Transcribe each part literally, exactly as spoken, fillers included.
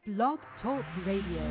Blog Talk Radio.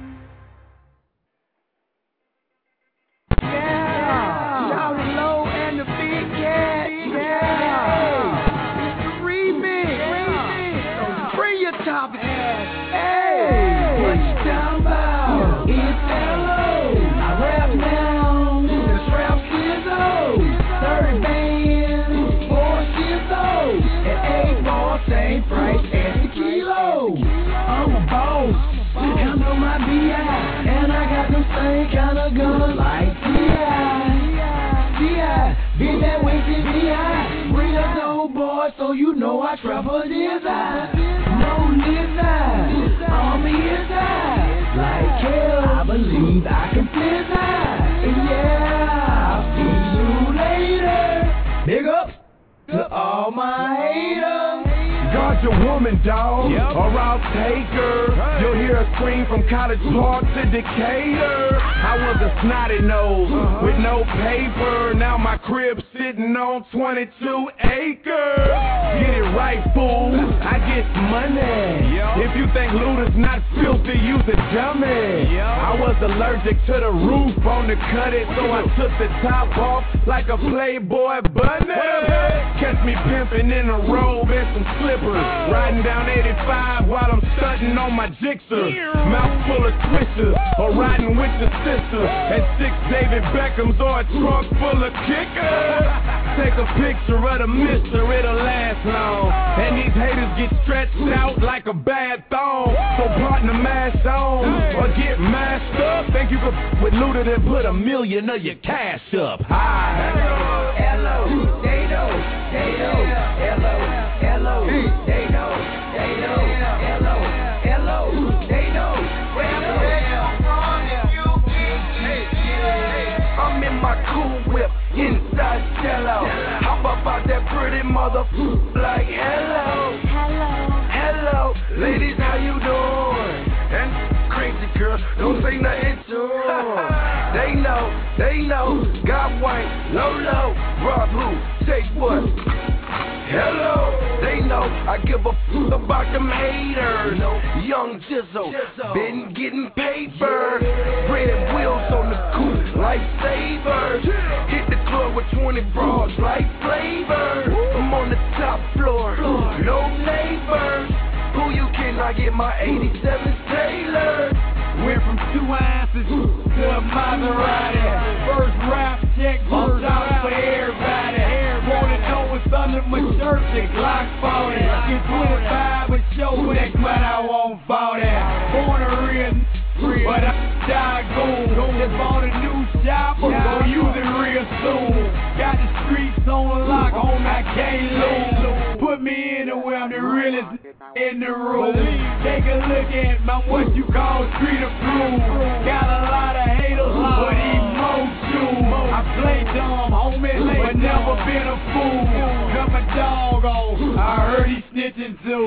Yeah, shout it low and the big cat. Yeah, it's the remix. So bring your topic. Hey, what you talking about? It's hello. I rap now. It's rap Skizzo. Thirty bands, four Skizzo, and eight ball, same price as the kilo. I'm a boss. Handle my B I, and I got them same kind of guns like T I. T I, been that way since B I. Real dope boy, so you know I trap a desire. No lizard, on the inside. Like hell, I believe I can fly. Yeah, I'll see you later. Big up to all my haters. Guard your woman, dog, yep. Or I'll take her. Hey. You'll hear a scream from College Park to Decatur. I was a snotty nose uh-huh. with no paper. Now my crib's sitting on twenty-two acres. Get it right, fool. I get money. Yep. If you think loot is not filthy, you's a dummy. Yep. I was allergic to the roof on the cut it, so I took the top off like a Playboy bunny. Catch me pimping in a robe and some slippers. Riding down eighty-five while I'm stunting on my jigsaw. Mouth full of twisters, or riding with your sister. And six David Beckhams or a trunk full of kickers. Take a picture of the mister, it'll last long. And these haters get stretched out like a bad thong. So partner mash on, or get mashed up. Think you could f- with Luda and put a million of your cash up. Hi. Hello, they know, they know, hello, hello, they know, they know, hello, hello, they know, I'm in my cool whip, inside Jello. Hop up out that pretty mother like hello, hello, hello, ladies, how you doing? And crazy girl, don't say nothing to her. They know, they know, got white, low, low, Rob who, take what? Hello, they know, I give a f*** about them haters. Young Jizzle, been getting paper. Red wheels on the coupe, lightsabers. Hit the club with twenty bras, like flavor. I'm on the top floor, no neighbors. Who you can I get my eighty-seven Taylor? Went from two ounces to a Maserati. First rap check, first out for everybody. Wanna know what's under my shirt, the Glock forty. Get twenty-five with show next month I won't forty. Born a real, but I die goon. Just bought a new shop, gon' use it real soon. Got the streets on lock, home I can't lose. Put me anywhere, I'm the realest in the room. Take a look at my what you call street approved. Got a lot of haters, but emotion. I play dumb, homie, but never been a fool. Cut my dog off, I heard he snitching too.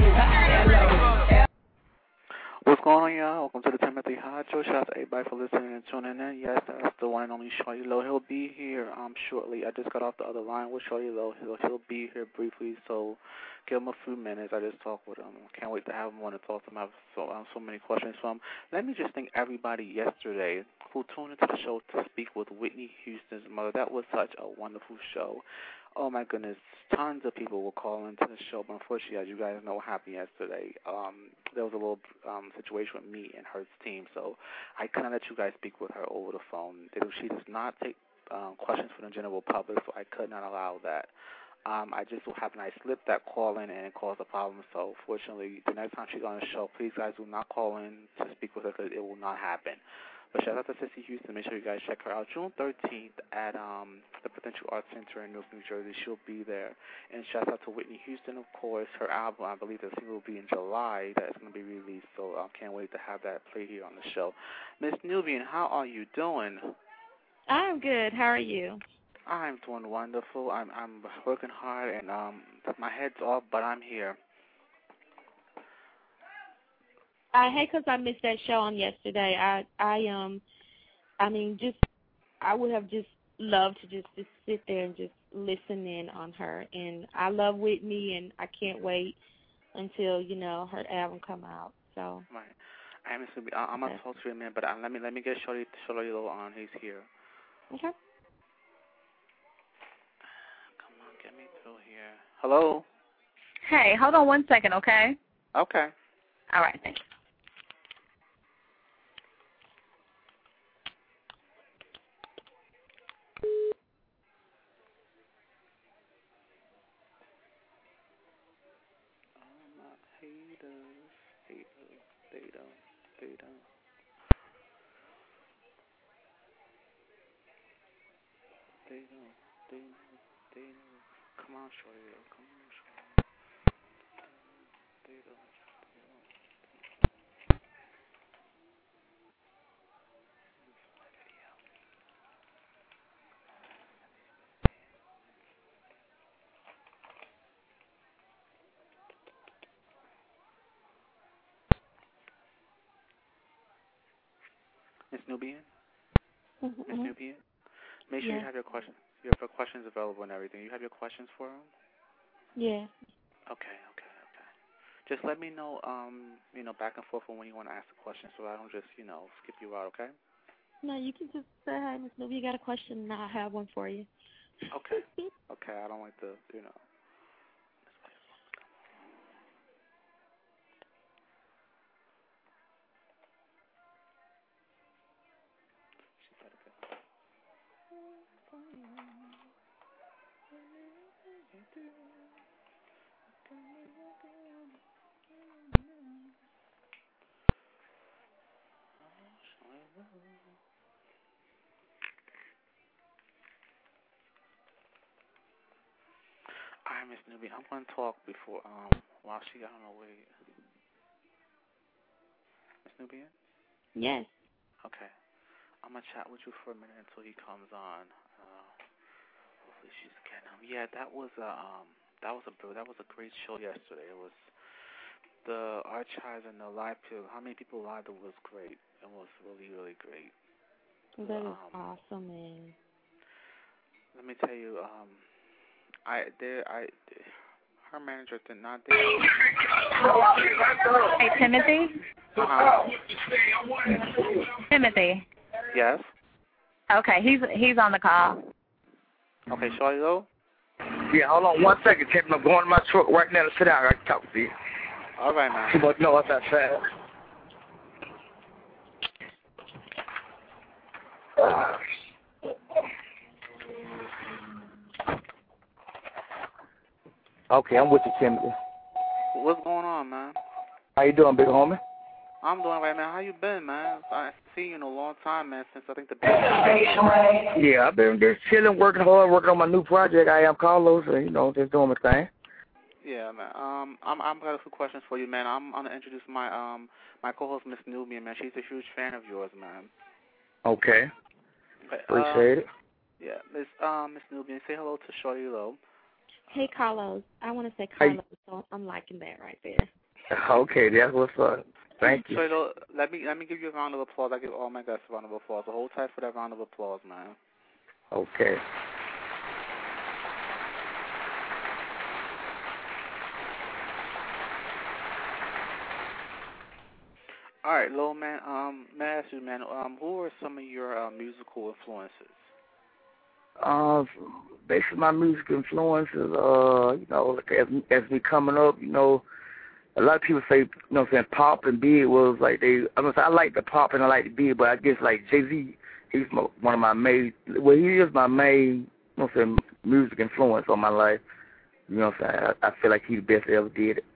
What's going on, y'all? Welcome to the Timothy Hot Show. Shout out to everybody for listening and tuning in. Yes, that's the one and only Shorty Low. He'll be here um shortly. I just got off the other line with Shorty Low. He'll, he'll be here briefly, so give him a few minutes. I just talked with him. Can't wait to have him on and talk to him. I have so, I have so many questions for him. Let me just thank everybody yesterday who tuned into the show to speak with Whitney Houston's mother. That was such a wonderful show. Oh, my goodness. Tons of people were calling to the show, but unfortunately, as you guys know what happened yesterday, um, there was a little um, situation with me and her team, so I couldn't let you guys speak with her over the phone. She does not take um, questions from the general public, so I could not allow that. Um, I just so happened I slipped that call in and it caused a problem, so fortunately, the next time she's on the show, please, guys, do not call in to speak with her because it will not happen. But shout out to Sissy Houston. Make sure you guys check her out June thirteenth at um, the Potential Arts Center in Newark, New Jersey. She'll be there. And shout out to Whitney Houston, of course. Her album, I believe the single will be in July. That's going to be released. So I can't wait to have that play here on the show. Miss Nubian, how are you doing? I'm good. How are you? I'm doing wonderful. I'm I'm working hard and um my head's off, but I'm here. I hate because I missed that show on yesterday. I, I, um, I mean, just, I would have just loved to just, just sit there and just listen in on her. And I love Whitney, and I can't wait until, you know, her album come out. So. Right. I Miss Newbie, I'm gonna talk to you in a minute, but uh, let me let me get Shorty Shorty Low on. He's here. Okay. Come on, get me through here. Hello. Hey, hold on one second, okay? Okay. All right, thanks. Haters, haters, they don't, they don't. They don't, they know, they know. Come on, Shorty, come on, Shorty. They don't, they don't. Miss Nubian? Mm-hmm. Miss Nubian? Make sure yeah. you have your questions. You have your questions available and everything. You have your questions for him? Yeah. Okay, okay, okay. Just let me know, um, you know, back and forth when you want to ask the question, so I don't just, you know, skip you out. Okay? No, you can just say hi, Miss Newbie. You got a question, and I'll have one for you. Okay. Okay. I don't like to, you know. All right, Miss Newbie, I'm going to talk before, um, while she, I don't know, wait. Miss Nubian? Yes. Okay. I'm going to chat with you for a minute until he comes on. Uh, hopefully she's getting him. Yeah, that was a, um, that was a, that was a great show yesterday. It was the archives and the live people. How many people live? It was great. It was really, really great. That is um, awesome, man. Let me tell you, um, I, there, I, her manager did not there. Hey, Timothy? Uh-huh. Timothy. Yes? Okay, he's he's on the call. Okay, Shorty Low? Yeah, hold on one second, Tim. I'm going to my truck right now to sit down. I can talk to you. All right, man. You must know what's outside. Okay, I'm with you, Timothy. What's going on, man? How you doing, big homie? I'm doing right, man. How you been, man? I see you in a long time, man, since I think the Yeah, I've been just chilling, working hard, working on my new project. I am Carlos, and, you know, just doing my thing. Yeah, man. Um, I'm I'm got a few questions for you, man. I'm gonna introduce my um my co-host, Miss Nubian, man. She's a huge fan of yours, man. Okay. Appreciate um, it. Yeah, Miss um Miss Nubian, say hello to Shorty Low. Hey, Carlos. I want to say Carlos, so I'm liking that right there. Okay, that's what's up. Thank you. Shorty Low, let me let me give you a round of applause. I give all my guests a round of applause. So hold tight for that round of applause, man. Okay. All right, Low, man. Um, may I ask you, man? Um, who are some of your uh, musical influences? Uh, basically my music influences, uh, you know, like as as we coming up, you know, a lot of people say, you know what I'm saying, pop and beat was like they, I mean, I like the pop and I like the beat, but I guess like Jay-Z, he's my, one of my main, well, he is my main, you know what I'm saying, music influence on my life. You know what I'm saying? I, I feel like he's the best that ever did it.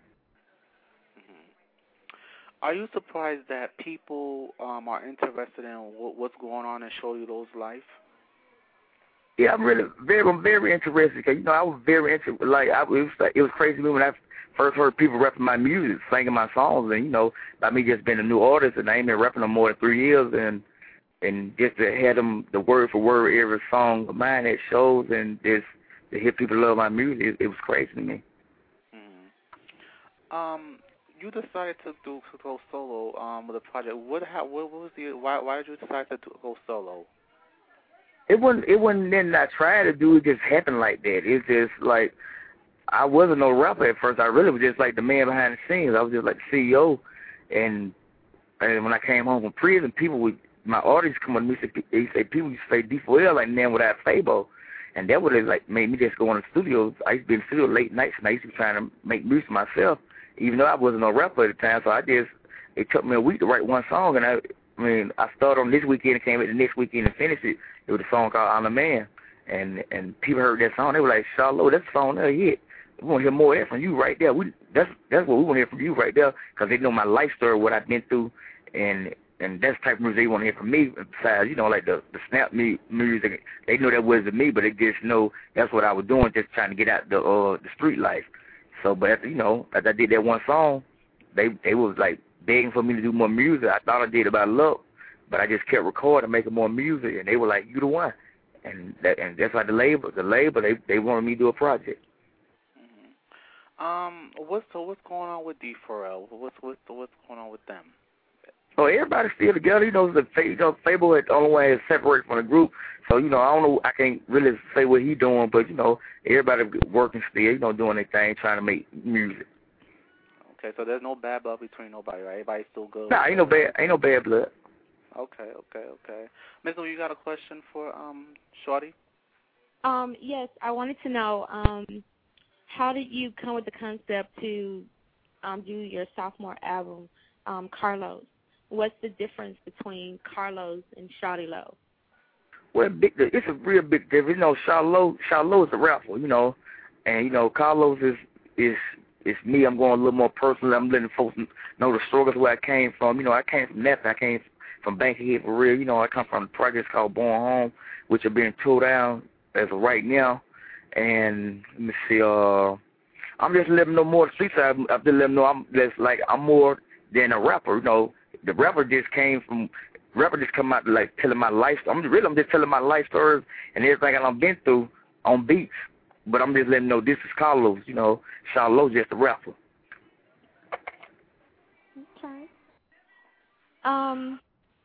Are you surprised that people um, are interested in what, what's going on in Shorty Low's life? Yeah, I'm really very, I'm very interested because, you know, I was very interested. Like, I, it was like, it was crazy to me when I first heard people rapping my music, singing my songs, and, you know, by me just being a new artist, and I ain't been rapping no more than three years, and and just to have them the word for word every song of mine at shows, and just to hear people love my music, it, it was crazy to me. Mm-hmm. Um. You decided to do to go solo um, with a project. What, how, what was the why? Why did you decide to do, go solo? It wasn't. It wasn't nothing I tried to do. It just happened like that. It's just like I wasn't no rapper at first. I really was just like the man behind the scenes. I was just like the C E O, And and when I came home from prison, people would, my audience come up to me and say, they say people used to say D four L like Man Without Fabo. And that would have like made me just go in the studio. I used to be in the studio late nights, and I used to be trying to make music myself, even though I wasn't no rapper at the time. So I just, it took me a week to write one song, and I, I mean, I started on this weekend and came in the next weekend and finished it. It was a song called I'm the Man. And and people heard that song, they were like, Charlotte, that's a song that hit. We want to hear more of that from you right there. We that's that's what we want to hear from you right there, because they know my life story, what I've been through, and and that's the type of music they want to hear from me. Besides, you know, like the the snap me music, they know that wasn't me, but they just know that's what I was doing, just trying to get out the uh the street life. So, but after, you know, as I did that one song, they they was like begging for me to do more music. I thought I did about luck, but I just kept recording, making more music, and they were like, "You the one." And that, and that's like the label. The label, they they wanted me to do a project. Mm-hmm. Um, what's so what's going on with D four L? What's what's what's going on with them? Oh, everybody's still together. You know, the you know, Fabo had the only way is separate from the group. So you know, I don't know. I can't really say what he doing, but you know, everybody working still. You know, doing their thing, trying to make music. Okay, so there's no bad blood between nobody, right? Everybody's still good. Nah, ain't no bad, ain't no bad blood. Okay, okay, okay. Miz Lou, you got a question for um Shorty? Um, yes, I wanted to know, um, how did you come with the concept to um, do your sophomore album, um, Carlos? What's the difference between Carlos and Shawty Lo? Well, big, it's a real big difference. You know, Charlo, Charlo is a rapper, you know, and you know, Carlos is is is me. I'm going a little more personal. I'm letting folks know the struggles where I came from. You know, I came from nothing. I came from Bankhead for real. You know, I come from a project called Born Home, which are being tore down as of right now. And let me see, uh, I'm just letting them know more the street side. I'm just letting them know I'm just like I'm more than a rapper. You know, the rapper just came from rapper just come out like telling my life. I'm really I'm just telling my life stories and everything that I've been through on beats. But I'm just letting them know this is Carlos. You know, Charlo's just a rapper. Okay. Um.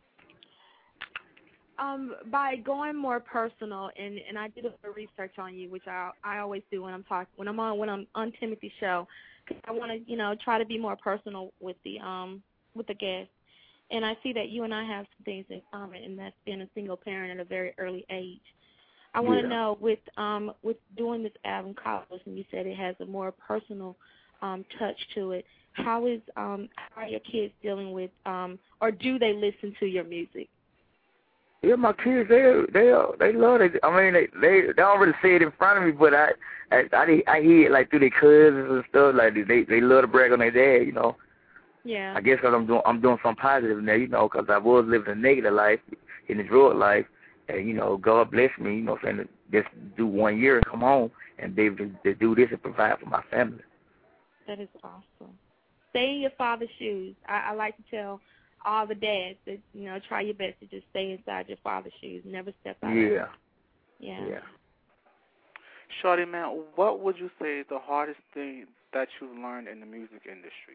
Um, by going more personal, and, and I did a little research on you, which I I always do when I'm talking when I'm on when I'm on Timothy's show, because I want to you know try to be more personal with the um with the guests, and I see that you and I have some things in common, and that's being a single parent at a very early age. I want to yeah. know with um with doing this album, Carlos, and you said it has a more personal um touch to it. How is um how are your kids dealing with um or do they listen to your music? Yeah, my kids, they they they love it. I mean, they they they don't really say it in front of me, but I I I, I hear it like through their cousins and stuff. Like they they love to brag on their dad, you know. Yeah. I guess because I'm doing I'm doing something positive now, you know, because I was living a negative life, in the drug life, and you know, God bless me, you know, saying to just do one year and come home and be able to, to do this and provide for my family. That is awesome. Stay in your father's shoes. I, I like to tell all the dads that, you know, try your best to just stay inside your father's shoes. Never step out. Yeah. Yeah. Yeah. Shorty, man, what would you say is the hardest thing that you've learned in the music industry?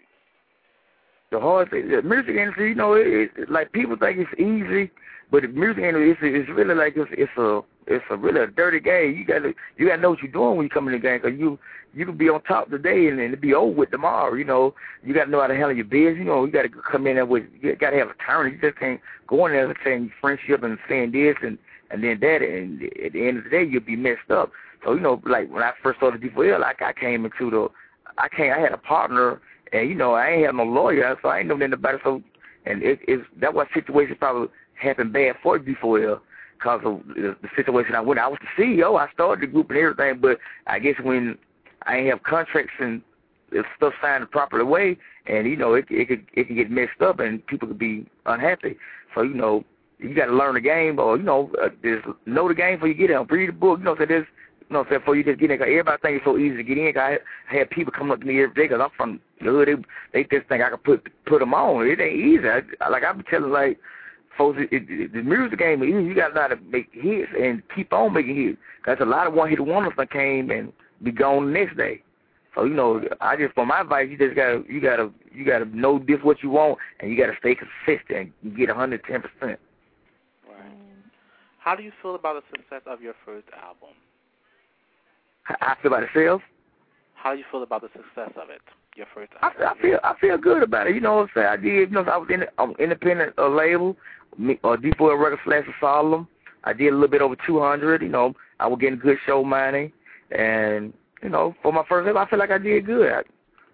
The hardest thing, the music industry, you know, it, it, like people think it's easy, but the music industry, it's, it's really like it's, it's a it's a really a dirty game. You gotta you gotta know what you're doing when you come in the game, because you you can be on top today and then it'll be over with tomorrow. You know, you gotta know how to handle your business. You know, you gotta come in there with you gotta have a turn. You just can't go in there saying friendship and saying this and and then that, and at the end of the day you'll be messed up. So you know, like when I first started D four L, like I came into the I came I had a partner. And, you know, I ain't have no lawyer, so I ain't know nothing about it. So, and it, it's, that was situation probably happened bad for D four L because of the, the situation I went. I was the C E O. I started the group and everything, but I guess when I ain't have contracts and stuff signed the proper way, and, you know, it, it, could, it can get messed up and people could be unhappy. So, you know, you got to learn the game or, you know, uh, just know the game before you get in. Read the book. You know, so there's, you know, before you just get in. Cause everybody think it's so easy to get in. Cause I, I had people come up to me every day because I'm from the hood. They, they just think I can put put them on. It ain't easy. I, like I'm telling like folks, it, it, the music game is easy. You got to know how to make hits and keep on making hits. Cause a lot of one hit wonders that came and be gone the next day. So you know, I just for my advice, you just gotta you gotta you gotta know this what you want, and you gotta stay consistent and get one hundred ten percent. Right. How do you feel about the success of your first album? I feel about the sales. How do you feel about the success of it? your first I, I feel I feel good about it. You know what I'm saying? I did. You know, I was in I'm independent uh, label, uh, D four Record slash Asylum. I did a little bit over two hundred. You know, I was getting good show money, and you know, for my first label, I feel like I did good. I,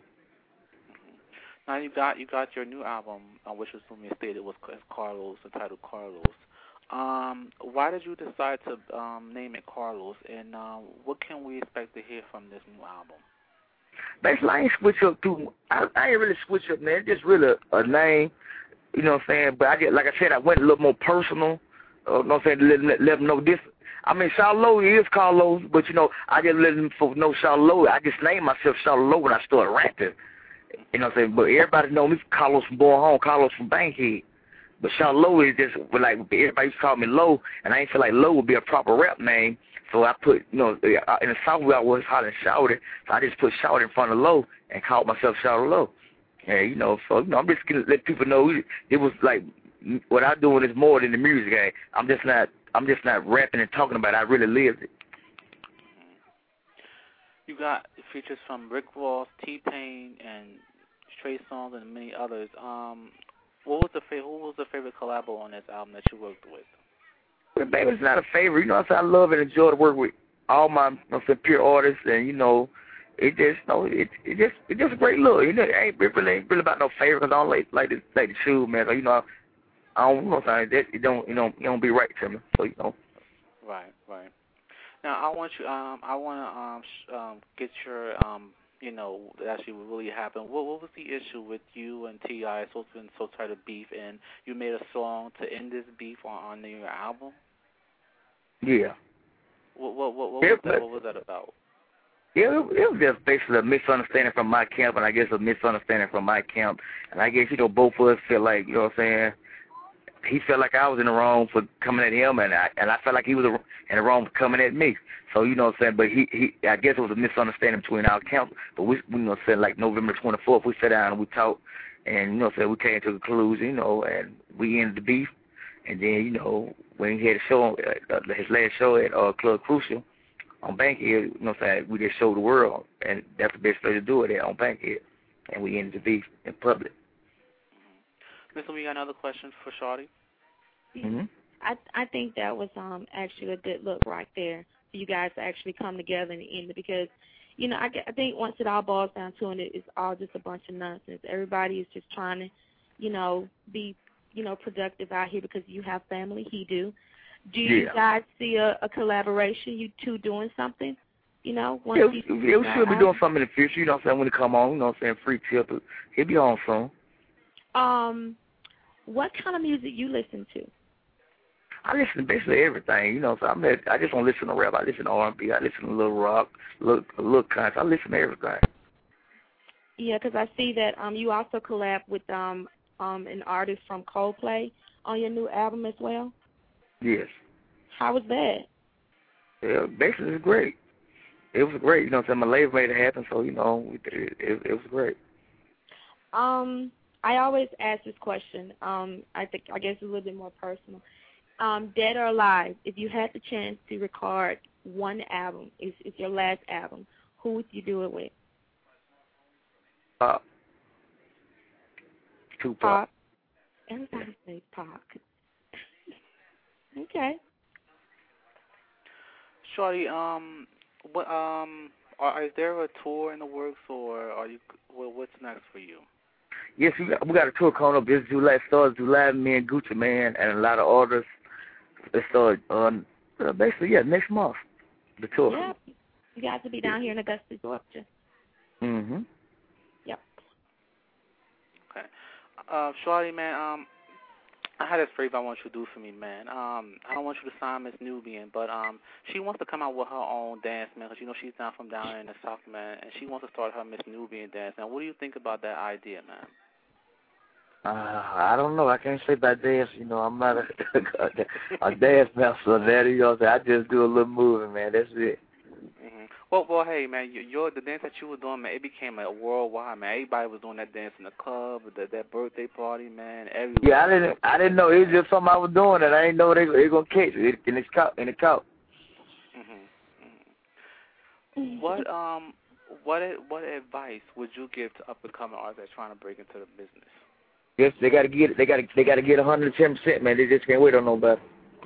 Now you got you got your new album, uh, which was when you stated was Carlos, entitled Carlos. Um, why did you decide to um, name it Carlos, and um, what can we expect to hear from this new album? Basically, I ain't switch up too. I, I ain't really switch up, man. It's just really a, a name, you know what I'm saying? But I just, like I said, I went a little more personal. Uh, you know what I'm saying? To let, let, let them know this. I mean, Charlotte is Carlos, but you know, I just let them know Charlotte. I just named myself Charlotte when I started rapping. You know what I'm saying? But everybody know me Carlos from Born Home, Carlos from Bankhead. But Charlotte is just like everybody used to call me Low, and I ain't feel like Low would be a proper rap name. So I put, you know, in the South where I was hollering Shouted, so I just put Shouted in front of Low and called myself Shouted Low. And, you know, so, you know, I'm just going to let people know it was like what I'm doing is more than the music game. I'm just not, I'm just not rapping and talking about it. I really lived it. You got features from Rick Ross, T-Pain, and Trey Songz, and many others. Um, what was the fa- who was the favorite collabo on this album that you worked with? Well, baby, it's not a favorite. You know what I'm saying? I love and enjoy to work with all my, you know, some pure artists, and you know, it just, you know, it, it just, it just a great look. You know, it ain't it really, ain't really about no favorite because I don't like like the like the shoe, man. So, you know, I don't, you know what I'm saying? That, it don't, you know, it don't be right to me. So, you know. Right, right. Now I want you, um, I want to um, sh- um, get your, um, you know, that actually really happened. What, what was the issue with you and T I? So it's been so tight of beef, and you made a song to end this beef on, on your album. Yeah. What what what, what, yeah, was, that, what was that about? Yeah, it, it was just basically a misunderstanding from my camp, and I guess a misunderstanding from my camp, and I guess, you know, both of us feel like, you know what I'm saying, he felt like I was in the wrong for coming at him, and I and I felt like he was in the wrong for coming at me. So, you know what I'm saying, but he, he I guess it was a misunderstanding between our camps, but we, you know, said like November twenty-fourth, we sat down and we talked, and, you know, said we came to a conclusion, you know, and we ended the beef, and then, you know, when he had a show, uh, his last show at uh, Club Crucial on Bankhead, you know what I'm saying, we just showed the world, and that's the best way to do it there on Bankhead, and we ended the beef in public. Mister, we got another question for Shawty. Mm-hmm. I I think that was um actually a good look right there for you guys to actually come together in the end, because, you know, I, I think once it all boils down to it, it's all just a bunch of nonsense. Everybody is just trying to, you know, be, you know, productive out here because you have family. He do. Do you yeah. guys see a, a collaboration, you two doing something? You know, once yeah, you, we, yeah, we should be doing something in the future. You know what I'm saying? When he come on, you know what I'm saying? Free tip, he'll be on soon. Um, what kind of music you listen to? I listen to basically everything, you know. So I'm at, I just don't listen to rap. I listen to R and B. I listen to little rock, little little kinds. I listen to everything. Yeah, because I see that um you also collab with um um an artist from Coldplay on your new album as well. Yes. How was that? Yeah, basically it's great. It was great, you know what I'm saying? My label made it happen, so, you know, it, it, it was great. Um, I always ask this question. Um, I think I guess it's a little bit more personal. Um, dead or alive, if you had the chance to record one album, it's, it's your last album, who would you do it with? Pop. Tupac. Pop. Everybody says Pop. Okay. Shawty, um, what um, are, is there a tour in the works, or are you? Well, what's next for you? Yes, we got we got a tour coming up. This July starts July. Me and Gucci Man and a lot of artists. It started on uh, basically yeah next month. The tour. Yeah, you guys will be down here in Augusta, Georgia. Mhm. Yep. Okay. Uh, Shawty, man, um, I had this favor I want you to do for me, man. Um, I don't want you to sign Miss Nubian, but um, she wants to come out with her own dance, man, because you know she's down from down in the South, man, and she wants to start her Miss Nubian dance. Now, what do you think about that idea, man? Uh, I don't know. I can't say about dance. You know, I'm not a, a dance master or that. You know, I just do a little moving, man. That's it. Mm-hmm. Well, well, hey, man, you, you're, the dance that you were doing, man, it became a worldwide, man. Everybody was doing that dance in the club, the, that birthday party, man. Everywhere. Yeah, I didn't. I didn't know. It was just something I was doing that I didn't know they they gonna catch it in the caught in the caught. Mm-hmm. Mm-hmm. What um, what what advice would you give to up and coming artists that's trying to break into the business? Yes, they gotta get they gotta they gotta get a hundred and ten percent, man. They just can't wait on nobody.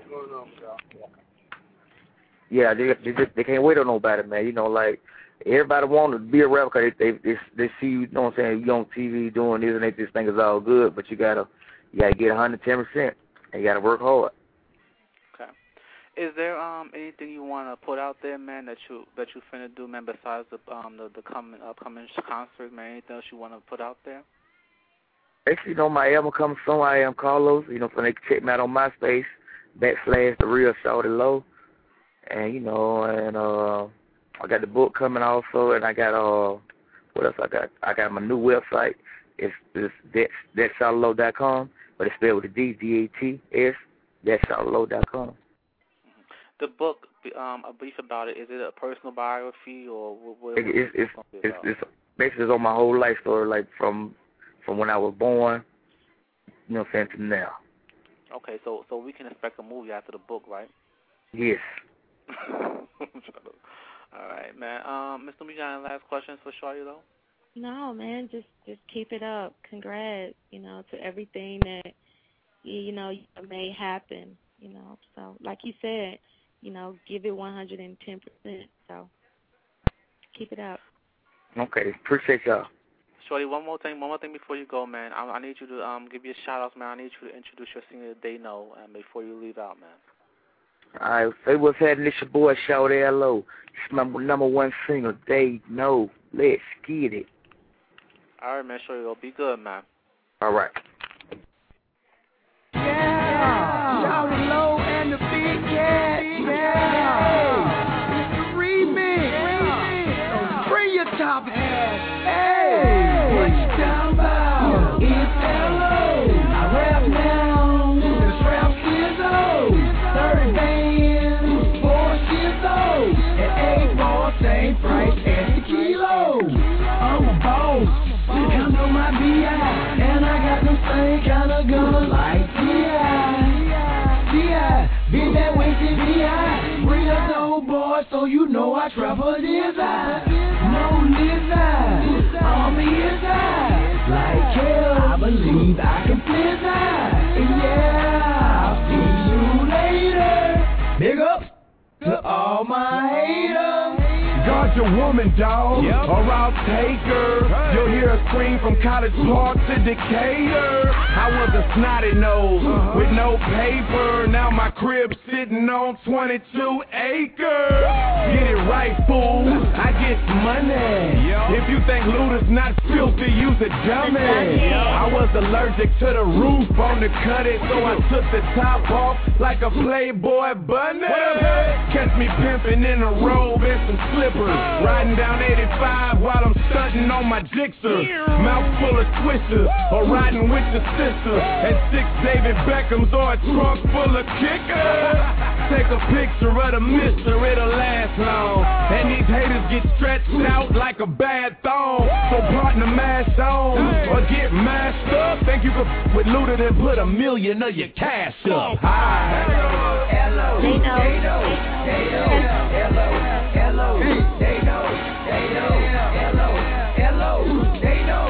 Yeah, they they just they can't wait on nobody, man. You know, like everybody want to be a rapper because they, they they they see you, you know what I'm saying, you on T V doing this and they just think it's all good, but you gotta you gotta get a hundred and ten percent and you gotta work hard. Okay. Is there um anything you want to put out there, man, that you that you finna do, man, besides the um the, the coming upcoming concert, man? Anything else you want to put out there? Actually, you know, my album comes soon. I am Carlos. You know, so they can check me out on MySpace, backslash the real Shorty Low, and you know, and uh, I got the book coming also, and I got uh, what else I got? I got my new website. It's it's that's that's shorty low dot com, but it's spelled with a D, D A T S. That's shorty low dot com. The book, um, a brief about it. Is it a personal biography or what? what it's it's it's, it's it's basically it's on my whole life story, like from from when I was born, you know, saying to now. Okay, so so we can expect a movie after the book, right? Yes. All right, man. Um, Mister Nubia, any last questions for Shorty though? No, man. Just just keep it up. Congrats, you know, to everything that you know made happen. You know, so like you said, you know, give it one hundred and ten percent. So keep it up. Okay, appreciate y'all. Shorty, one more thing, one more thing before you go, man. I, I need you to um give you a shout out, man. I need you to introduce your singer They Know, and before you leave out, man. All right, say what's happening. It's your boy Shorty Low. It's my number one single, They Know. Let's get it. All right, man. Shorty, be good, man. All right. Yeah, Shorty Low and the Big Cat. Yeah, it's the remix. So bring your topic. Hey, what you talking about? It's L O. I rap now. It's rap Skizzo. thirty bands, four Skizzo. And eight more, same price as the kilo. I'm a boss. Handle my B I. And I got them same kind of guns like T I. T I. Been that way since B I. Real old boy, so you know I travel this I. No lizard. On the inside, like hell, I believe I can fizz out. Yeah, I'll see you later. Big ups to all my haters. Guard your woman, dog, yep. Or I'll take her. Hey. You'll hear a scream from College Park to Decatur. I was a snotty nose uh-huh. with no paper. Now my crib sitting on twenty-two acres. Get it right, fool. I get money. Yep. If you think loot is not filthy, you's a dummy. Yep. I was allergic to the roof on the cut it, so I took the top off like a Playboy bunny. Catch me pimping in a robe and some slippers. Riding down eighty-five while I'm stunting on my Gixxer. Mouth full of twisters, or riding with your sister. And six David Beckhams or a trunk full of kickers. Take a picture of the mister, it'll last long. And these haters get stretched out like a bad thong. So partner mash on, or get mashed up. Think you could with looted and put a million of your cash up. Hi. Hello, they know, they know, they know, hello, hello, they know, they know, hello, hello, they know,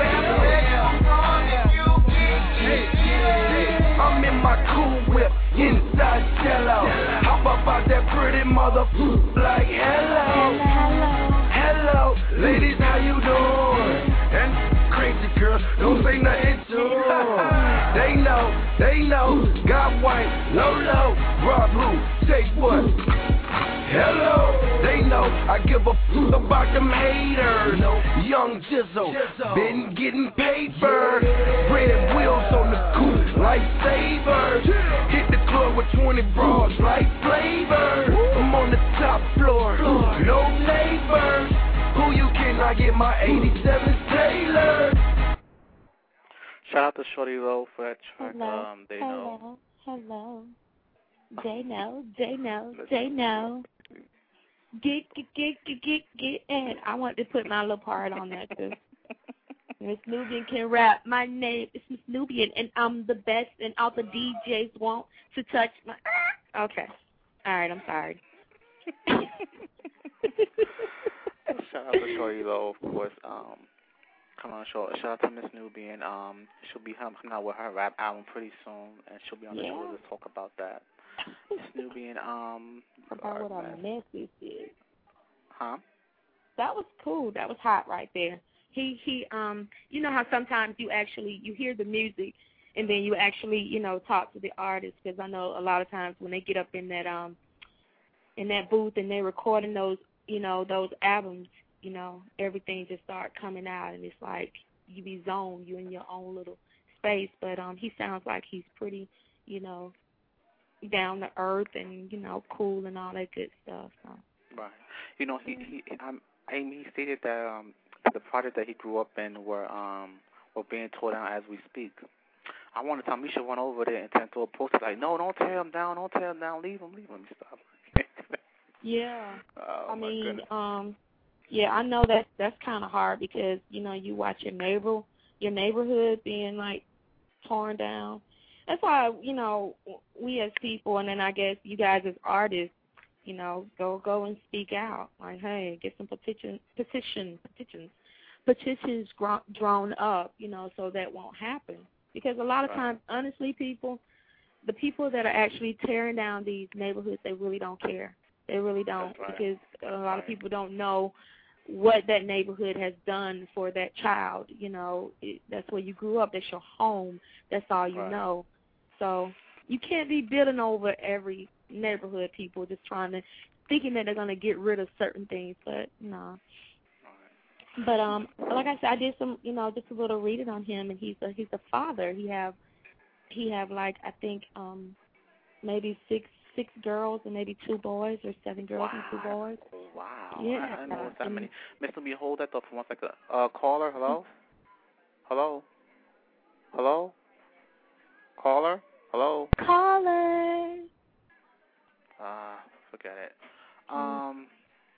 I'm in my cool whip, inside Jello. How about that pretty mother like hello, hello, ladies, how you doing? And crazy girls, don't say nothing to them. They know, they know, got white, low, low, raw blue, take what? Hello, they know, I give a f*** about them haters. Young Jizzle, been getting paper. Red wheels on the coupe, lightsabers. Hit the club with twenty bras like flavor. I'm on the top floor, no labor. Who you can I get my eighty-seven Taylor? Shout out to Shorty Low for that track. Hello, um, they hello, know. hello. They know, they know, they know. Get, get, get, get, get, get in. I want to put my little part on that too. Miss Nubian can rap. My name is Miss Nubian, and I'm the best, and all the D Js want to touch my. Okay. All right, I'm sorry. Shout out to Shorty Low, of course. Um, come on, show. Shout out to Miss Nubian. Um, she'll be coming out with her rap album pretty soon, and she'll be on the Yeah. show to talk about that. Miss Nubian. Um, about what our message is. Huh? That was cool. That was hot right there. He he um you know how sometimes you actually you hear the music and then you actually, you know, talk to the artist, because I know a lot of times when they get up in that um in that booth and they're recording those, you know, those albums, you know, everything just start coming out and it's like you be zoned, you in your own little space. But um he sounds like he's pretty, you know, down to earth and, you know, cool and all that good stuff. So. Right. You know, he he um, I mean, he stated that um the project that he grew up in were um were being torn down as we speak. I want to tell him we should run over there and turn to a poster like, no, don't tear him down, don't tear him down, leave him, leave him, stop. Yeah. Oh, I my mean, goodness. um, yeah, I know that that's kind of hard because, you know, you watch your neighbor, your neighborhood being, like, torn down. That's why, you know, we as people, and then I guess you guys as artists, you know, go go and speak out. Like, hey, get some petition, petition, petitions, petitions gro- drawn up, you know, so that won't happen. Because a lot of Right. times, honestly, people, the people that are actually tearing down these neighborhoods, they really don't care. They really don't, right. because a lot Right. of people don't know what that neighborhood has done for that child. You know, it, that's where you grew up. That's your home. That's all you Right. know. So you can't be bidding over every neighborhood, people just trying to, thinking that they're going to get rid of certain things, but no. Right. But um, like I said, I did some, you know, just a little reading on him, and he's a he's a father. He have he have like I think um maybe six six girls and maybe two boys, or seven girls Wow. and two boys. Wow. Yeah. I didn't know it's that And- many. Miss Lee, hold that thought for one second. Uh, caller, hello? Hello? Hello? Caller? Hello? Caller. Ah, uh, forget it. Um,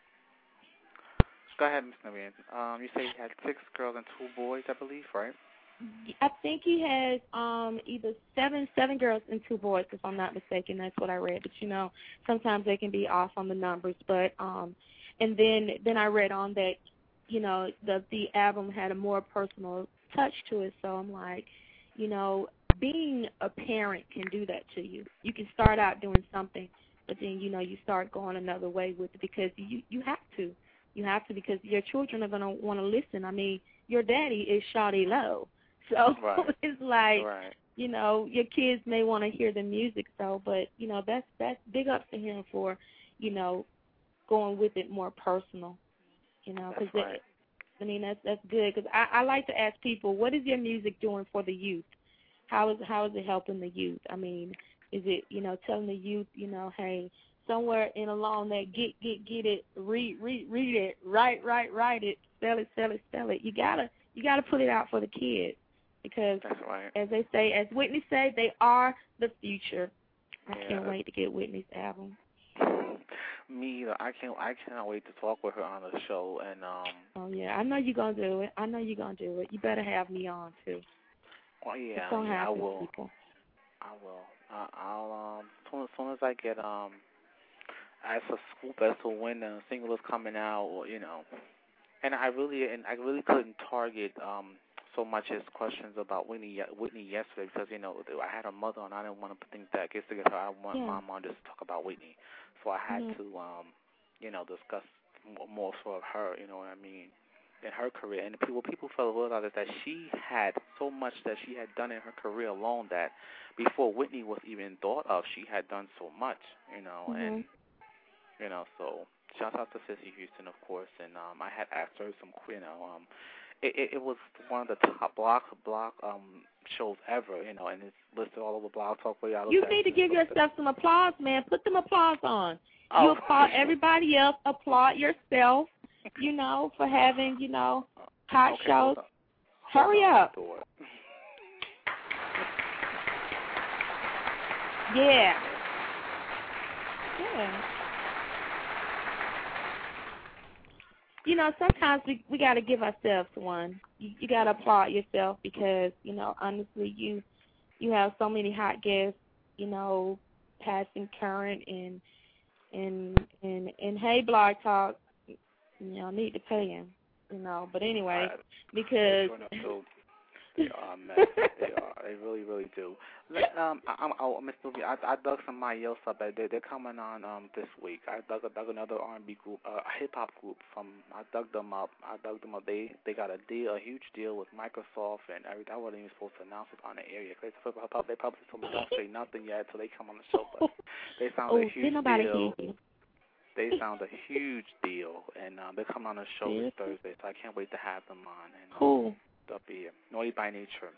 go ahead, Miss Nubian. Um, you say you had six girls and two boys, I believe, right? I think he has um either seven seven girls and two boys, if I'm not mistaken. That's what I read. But you know, sometimes they can be off on the numbers. But um, and then then I read on that, you know, the the album had a more personal touch to it. So I'm like, you know, being a parent can do that to you. You can start out doing something, but then you know you start going another way with it because you you have to, you have to because your children are gonna want to listen. I mean, your daddy is Shawty Low. So right. it's like, right. you know, your kids may want to hear the music, so, but, you know, that's that's big ups to him for, you know, going with it more personal, you know. That's cause right. it, I mean, that's that's good because I, I like to ask people, what is your music doing for the youth? How is how is it helping the youth? I mean, is it, you know, telling the youth, you know, hey, somewhere in along that get get get it, read read read it, write write write it, sell it sell it sell it. You gotta you gotta put it out for the kids. Because, That's right. as they say, as Whitney said, they are the future. I Yeah. can't wait to get Whitney's album. Me either. I can't. I cannot wait to talk with her on the show. And um. Oh yeah, I know you're gonna do it. I know you're gonna do it. You better have me on too. Oh yeah, It's gonna yeah I happen, will. people. I will. I, I'll um. Soon as soon as I get um. As a scoop as to when the single is coming out, or you know. And I really and I really couldn't target um. so much as questions about Whitney Whitney yesterday because, you know, I had her mother on. I didn't want to think that. I guess to get her, I want yeah. my mom just to talk about Whitney. So I had mm-hmm. to, um, you know, discuss more, more so of her, you know what I mean, in her career. And people people felt realize that she had so much that she had done in her career alone that before Whitney was even thought of, she had done so much, you know. Mm-hmm. And, you know, so shout out to Cissy Houston, of course. And um, I had asked her some, you know, um, It, it, it was one of the top block block um shows ever, you know, and it's listed all over Blog Talk Radio. You need to give yourself some applause, man. Put them applause on. Oh. You applaud everybody else. Applaud yourself, you know, for having, you know, hot okay, shows. hold Hurry hold up. Yeah. Yeah. You know, sometimes we we got to give ourselves one. You, you got to applaud yourself because, you know, honestly, you you have so many hot guests, you know, past and current, and and and and hey, Blog Talk, You know, need to pay him. You know, but anyway, Uh, because. They are a mess. They are. They really, really do. Let, um, I, I'm, oh, Miss Sylvia, I, I dug somebody else up. They, they're coming on um this week. I dug, dug another R and B group, uh, a hip hop group. From I dug them up. I dug them up. They they got a deal, a huge deal with Microsoft and everything. I wasn't even supposed to announce it on the area. They they probably told me don't say nothing yet until they come on the show. But they sound oh, a huge nobody deal. hear you. They sound a huge deal, and um, they're coming on the show this Thursday. So I can't wait to have them on. And, um, Cool. They'll be here. Naughty by Nature.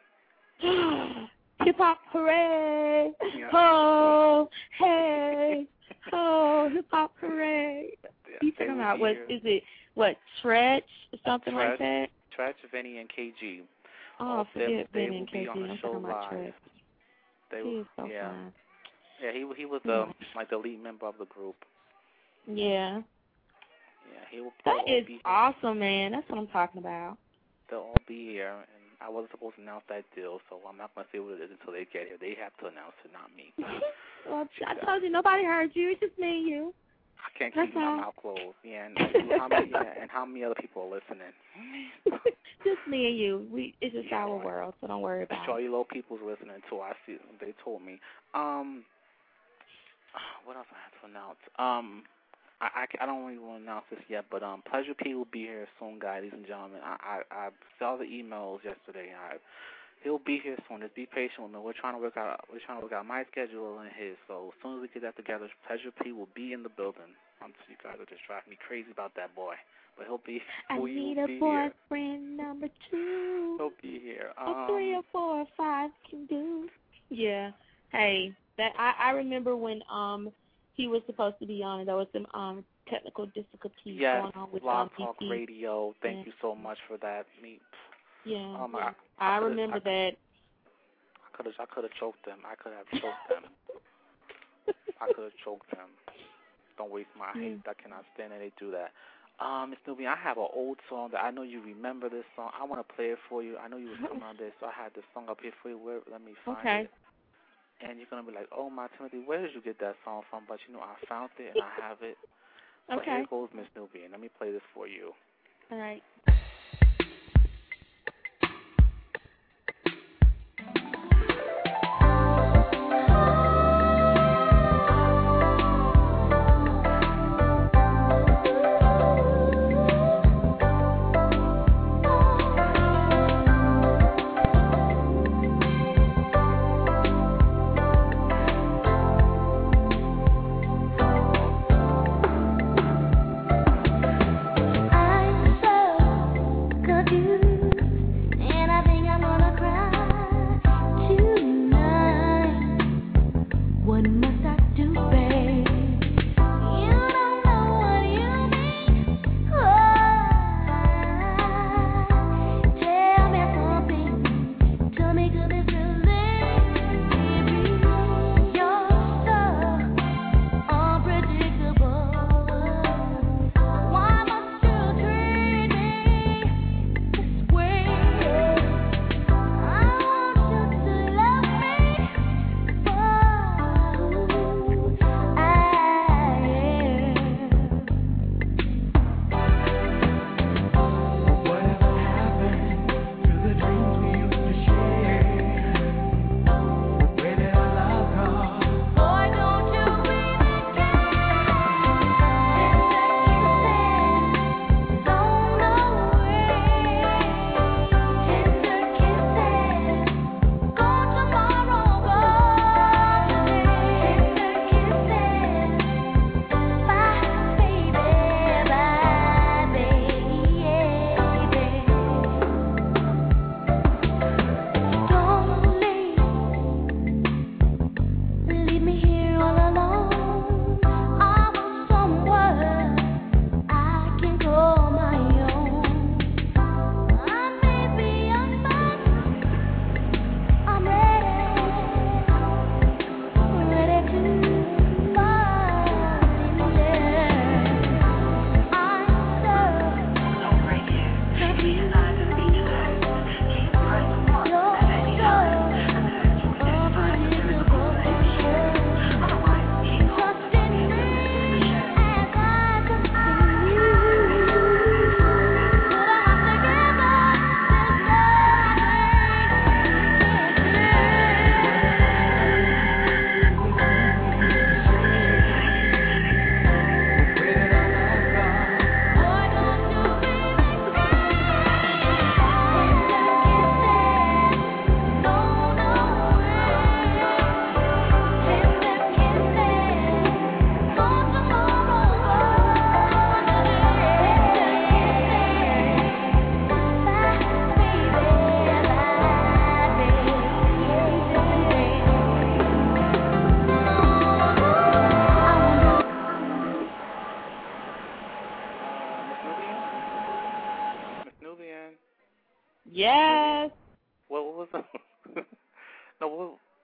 Hip hop hooray! Yeah. Oh, hey, oh, hip hop hooray! Yeah, You talking about what? Is it what? Tretch or something Tretch, like that? Tretch, Vinny, and K G. Oh, forget they, Vinny and K G. on the I'm show talking about live. Tretch. They He will, is so yeah, fine. yeah. He he was um like the lead member of the group. Yeah. Yeah, he will. That is be awesome, man. That's what I'm talking about. They'll all be here, and I wasn't supposed to announce that deal, so I'm not going to say what it is until they get here. They have to announce it, not me. Well, I told you nobody heard you. It's just me and you. I can't That's keep my all. mouth closed. Yeah, and, and, how many, yeah, and how many other people are listening? Just me and you. We It's just Yeah, our right. world, so don't worry about Charlie it. Low people's listening too. I see. They told me. Um, what else I have to announce? Um, I, I, I don't even want to announce this yet, but um, Pleasure P will be here soon, guys, ladies and gentlemen. I, I, I saw the emails yesterday. I, he'll be here soon. Just be patient with me. We're trying to work out. We're trying to work out my schedule and his. So as soon as we get that together, Pleasure P will be in the building. I'm you guys are just driving me crazy about that boy, but he'll be. I will, need will a be boyfriend here. number two. He'll be here. A Um, three or four or five can do. Yeah. Hey, that I, I remember when um he was supposed to be on, and there was some um technical difficulties yes, going on with Blog um Talk B P. Radio. Thank Yeah. you so much for that. Me. Yeah. Um, yeah. I, I, I remember I, that. I could have. I could have choked them. I could have choked them. I could have choked them. Don't waste my Mm. hate. I cannot stand that they do that. Um, Miss Newbie, I have an old song that I know you remember this song. I want to play it for you. I know you was coming on this, so I had this song up here for you. Where, let me find Okay. it. And you're going to be like, oh, my Timothy, where did you get that song from? But, you know, I found it and I have it. So Okay. here goes Miss Newbie, and let me play this for you. All right. I'm so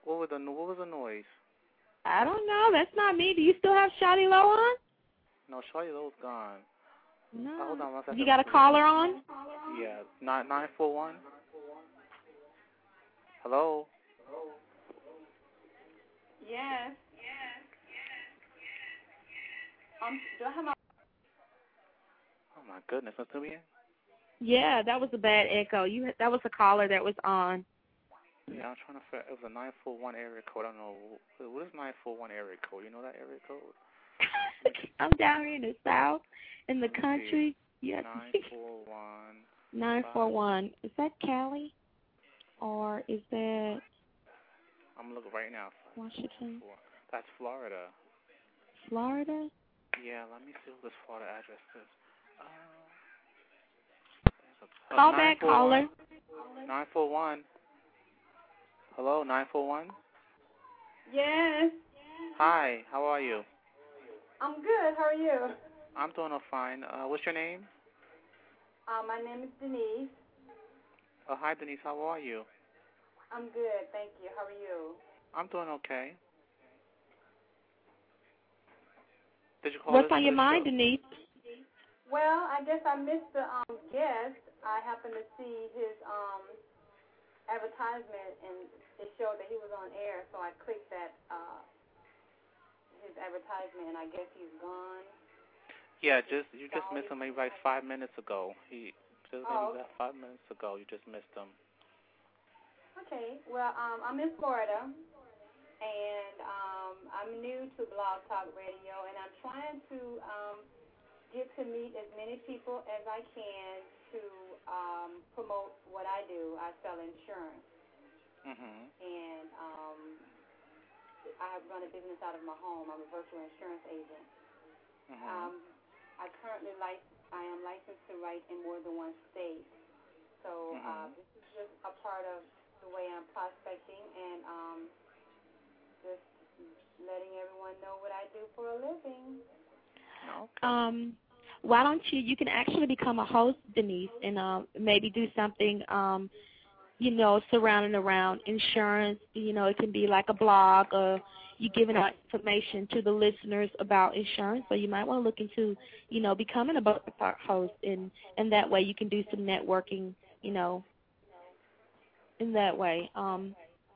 What was the what was the noise? I don't know. That's not me. Do you still have Shawty Low on? No, Shawty Low's gone. No. Uh, hold on one second. You got a caller on? Yeah, nine nine four one. Hello. Yes. Um, do I have my? Oh my goodness, what's to me? Yeah, that was a bad echo. You that was a caller that was on. Yeah, I'm trying to figure. It was a nine four one area code. I don't know what is nine four one area code. You know that area code? I'm down here in the south, in the country. Yeah. Nine four one. Nine four one. Is that Cali, or is that? I'm looking right now. Washington. That's Florida. Florida? Yeah, let me see what this Florida address is. Uh, Call back, caller. nine four one. Hello, nine four one? Yes. Hi, how are you? I'm good. How are you? I'm doing all fine. Uh, what's your name? Uh, my name is Denise. Oh, hi, Denise. How are you? I'm good, thank you. How are you? I'm doing okay. Did you call What's on your mind, show? Denise? Well, I guess I missed the um, guest. I happened to see his um, advertisement, and it showed that he was on air, so I clicked that uh, his advertisement, and I guess he's gone. Yeah, just you just missed him maybe like five minutes ago. He just maybe Oh, about five minutes ago. You just missed him. Okay, well, um, I'm in Florida, and um, I'm new to Blog Talk Radio, and I'm trying to um, get to meet as many people as I can to um, promote what I do. I sell insurance, Mm-hmm. and um, I run a business out of my home. I'm a virtual insurance agent. Mm-hmm. Um, I currently lic- I am licensed to write in more than one state, so Mm-hmm. uh, this is just a part of the way I'm prospecting and um, just letting everyone know what I do for a living. Okay. Um, why don't you? You can actually become a host, Denise, and uh, maybe do something. Um, you know, surrounding around insurance. You know, it can be like a blog, or you giving out information to the listeners about insurance. So you might want to look into, you know, becoming a blog host, and and that way you can do some networking. You know. In that way. Um,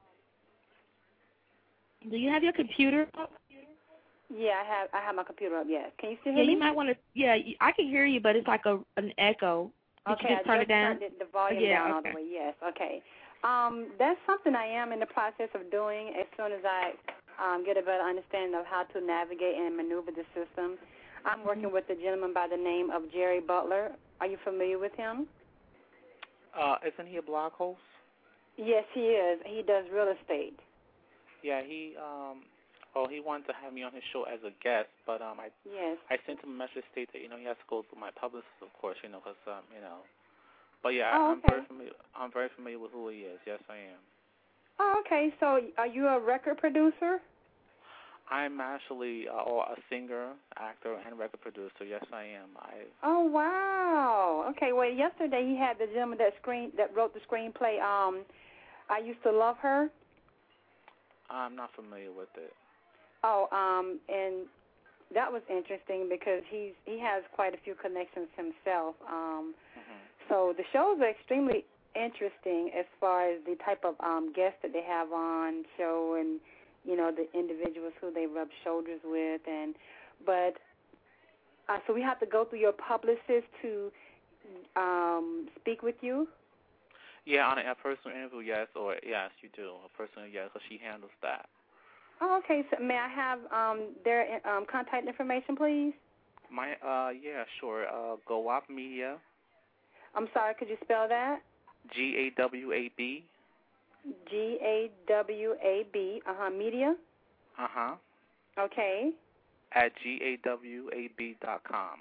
do you have your computer up? Yeah, I have I have my computer up, yes. Can you still hear yeah, me? you might want to, yeah, I can hear you, but it's like a an echo. Did okay, you just I turn just it down? turned it, the volume yeah, down okay. all the way, yes, okay. Um, that's something I am in the process of doing as soon as I um, get a better understanding of how to navigate and maneuver the system. I'm working Mm-hmm. with a gentleman by the name of Jerry Butler. Are you familiar with him? Uh, isn't he a blog host? Yes, he is. He does real estate. Yeah, he um oh he wanted to have me on his show as a guest, but um I Yes. I sent him a message state that you know he has to go through my publicist, of course, you know, because um you know. But yeah, Oh, I'm okay. very familiar. I'm very familiar with who he is. Yes, I am. Oh, okay. So are you a record producer? I'm actually uh, or a singer, actor, and record producer. Yes, I am. I. Oh, wow. Okay. Well, yesterday he had the gentleman that screen that wrote the screenplay. Um, I Used to Love Her. I'm not familiar with it. Oh, um, and that was interesting because he's he has quite a few connections himself. Um, Mm-hmm. so the shows are extremely interesting as far as the type of um, guests that they have on show, and you know the individuals who they rub shoulders with, and but uh, so we have to go through your publicist to um, speak with you. Yeah, on a, a personal interview, yes, or yes, you do a personal, yes, because she handles that. Oh, okay. So may I have um, their um, contact information, please? My uh yeah, sure. Uh, Gawab Media. I'm sorry. Could you spell that? G A W A B. G A W A B. Uh huh. Media. Uh huh. Okay. At G A W A B dot com.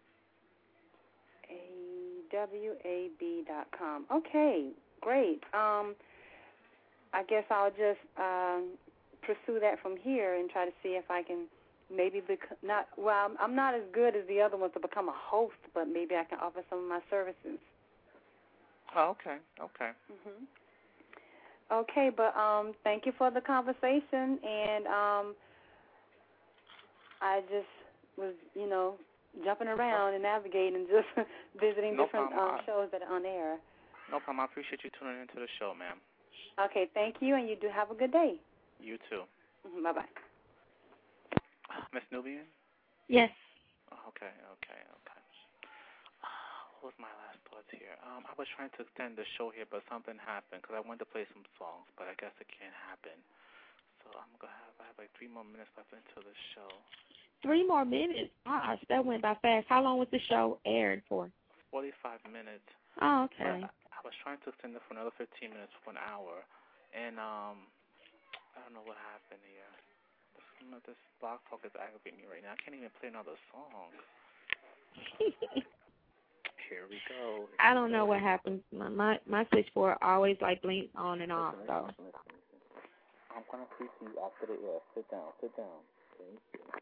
A W A B dot com. Okay, great. Um, I guess I'll just um, pursue that from here and try to see if I can maybe become not. Well, I'm, I'm not as good as the other ones to become a host, but maybe I can offer some of my services. Oh, okay, okay. Mhm. Okay, but um, thank you for the conversation, and um, I just was, you know, jumping around and navigating, just visiting no different problem. um, shows that are on air. No problem. I appreciate you tuning into the show, ma'am. Okay, thank you, and you do have a good day. You too. Mm-hmm, bye-bye. Miss Nubian? Yes. Okay, okay, okay. What was my last thoughts here? Um, I was trying to extend the show here, but something happened because I wanted to play some songs, but I guess it can't happen. So I'm gonna have I have like three more minutes left into the show. Three more minutes? Gosh, that went by fast. How long was the show aired for? Forty-five minutes. Oh, okay. But I, I was trying to extend it for another fifteen minutes, for an hour, and um, I don't know what happened here. This, this Blog Talk is aggravating me right now. I can't even play another song. Here we go. Here I don't we know go. what happens. My my, my switchboard always like blinks on and off. So. I'm gonna speak to you after the air. Sit down. Sit down. Okay.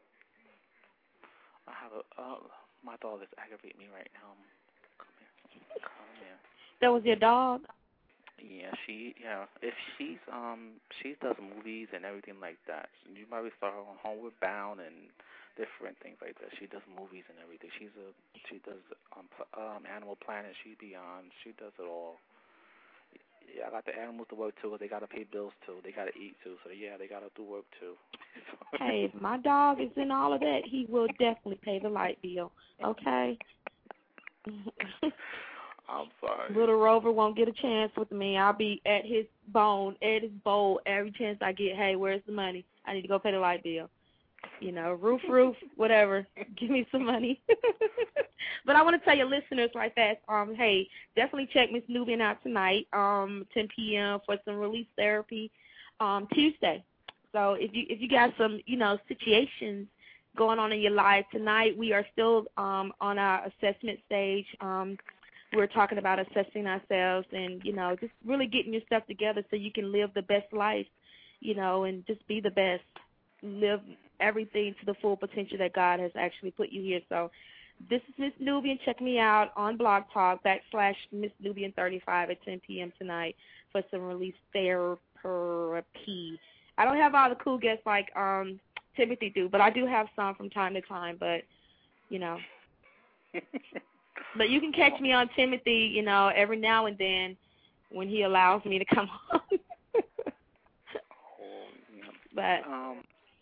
I have a uh, my dog is aggravating me right now. Come here. Come here. That was your dog? Yeah, she yeah. If she's um she does movies and everything like that. You probably saw her on Homeward Bound and different things like that. She does movies and everything. She's a she does um um Animal Planet. She be on. She does it all. Yeah, I got the animals to work too. They gotta pay bills too. They gotta eat too. So yeah, they gotta do work too. Hey, if my dog is in all of that, he will definitely pay the light bill. Okay. I'm sorry. Little Rover won't get a chance with me. I'll be at his bone, at his bowl every chance I get. Hey, where's the money? I need to go pay the light bill. You know, roof, roof, whatever. Give me some money. But I want to tell your listeners right fast, um, hey, definitely check Miss Nubian out tonight, um, ten p.m. for some release therapy um, Tuesday. So if you if you got some, you know, situations going on in your life tonight, we are still um, on our assessment stage. Um, we're talking about assessing ourselves and, you know, just really getting your stuff together so you can live the best life, you know, and just be the best, live everything to the full potential that God has actually put you here. So this is Miss Nubian. Check me out on Blog Talk, backslash Miss Nubian thirty-five at ten p.m. tonight for some release therapy. I don't have all the cool guests like um, Timothy do, but I do have some from time to time, but, you know. But you can catch me on Timothy, you know, every now and then when he allows me to come on. But um,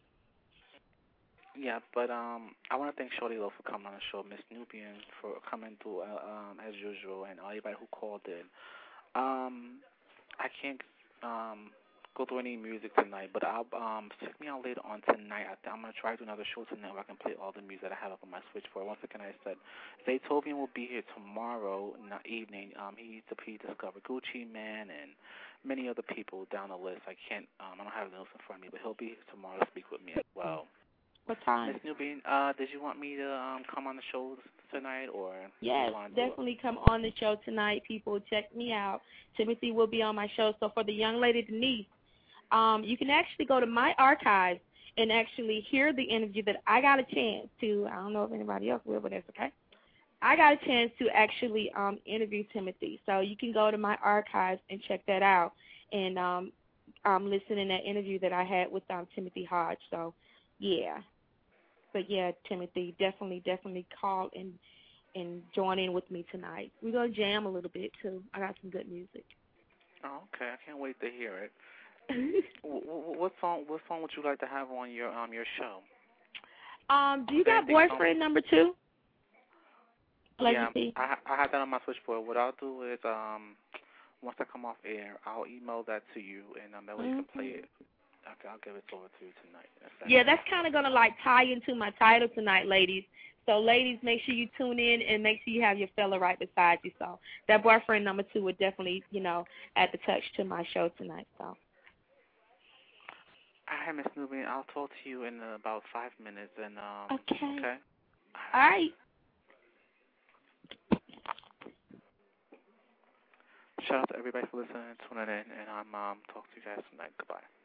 yeah, but um, I want to thank Shorty Low for coming on the show, Miss Nubian for coming through uh, um, as usual, and everybody who called in. Um, I can't um go through any music tonight, but I'll um check me out later on tonight. I th- I'm gonna try to do another show tonight where I can play all the music that I have up on my switchboard. Once again, I said Zaytoven will be here tomorrow in the evening. Um, he he discovered Gucci Man and many other people down the list. I can't um I don't have the notes in front of me, but he'll be here tomorrow to speak with me as well. What time? Miss Nubian, uh, did you want me to um come on the show tonight, or yes, definitely come on the show tonight. People, check me out. Timothy will be on my show. So for the young lady Denise, um, you can actually go to my archives and actually hear the interview that I got a chance to. I don't know if anybody else will, but that's okay. I got a chance to actually um, interview Timothy. So you can go to my archives and check that out and um, um, listen in that interview that I had with um, Timothy Hodge. So, yeah. But, yeah, Timothy, definitely, definitely call and, and join in with me tonight. We're going to jam a little bit, too. I got some good music. Oh, okay. I can't wait to hear it. what song? What song would you like to have on your um your show? Um, do you got boyfriend number two? Legacy? Yeah, I I have that on my switchboard. What I'll do is um once I come off air, I'll email that to you, and um, that way mm-hmm. you can play it. I'll, I'll give it over to you tonight. That's yeah, that's kind of gonna like tie into my title tonight, ladies. So, ladies, make sure you tune in and make sure you have your fella right beside you. So, that boyfriend number two would definitely, you know, add the touch to my show tonight. So. All right, Miss Nubian, I'll talk to you in uh, about five minutes. And um, okay. Okay. All right. Shout out to everybody for listening and tuning in, and I'm um talk to you guys tonight. Goodbye.